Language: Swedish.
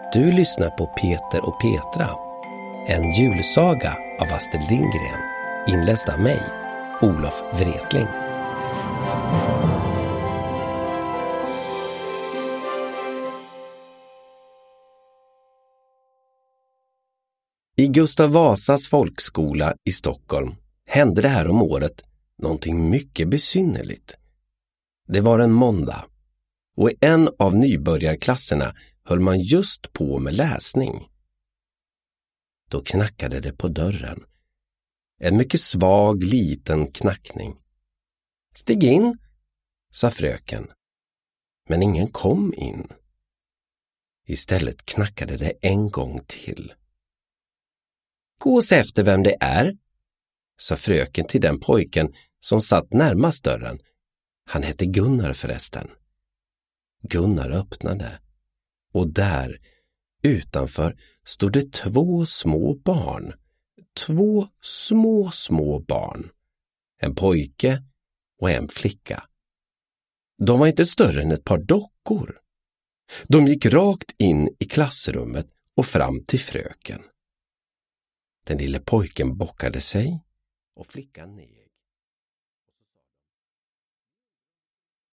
Du lyssnar på Peter och Petra, en julsaga av Astrid Lindgren, inläst av mig, Olof Wretling. I Gustav Vasas folkskola i Stockholm hände det här om året någonting mycket besynnerligt. Det var en måndag och i en av nybörjarklasserna höll man just på med läsning. Då knackade det på dörren. En mycket svag liten knackning. "Stig in", sa fröken. Men ingen kom in. Istället knackade det en gång till. "Gå och se efter vem det är", sa fröken till den pojken som satt närmast dörren. Han hette Gunnar förresten. Gunnar öppnade. Och där, utanför, stod det två små barn. Två små barn. En pojke och en flicka. De var inte större än ett par dockor. De gick rakt in i klassrummet och fram till fröken. Den lille pojken bockade sig och flickan neg.